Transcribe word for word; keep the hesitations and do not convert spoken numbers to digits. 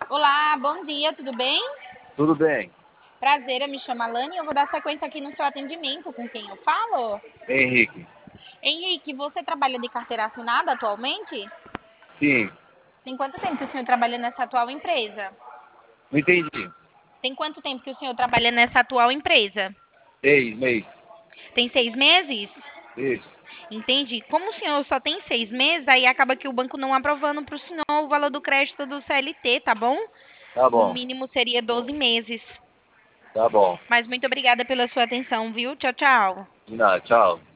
Olá, bom dia, tudo bem? Tudo bem. Prazer, eu me chamo Alane e eu vou dar sequência aqui no seu atendimento. Com quem eu falo? Henrique. Henrique, você trabalha de carteira assinada atualmente? Sim, Tem quanto tempo que o senhor trabalha nessa atual empresa? não entendi. Tem quanto tempo que o senhor trabalha nessa atual empresa? Seis meses. Tem seis meses? Isso. Entendi. Como o senhor só tem seis meses, aí acaba que o banco não aprovando para o senhor o valor do crédito do C L T, tá bom? Tá O bom. mínimo seria doze meses. Tá bom. Mas muito obrigada pela sua atenção, viu? Tchau, tchau. De nada. Tchau.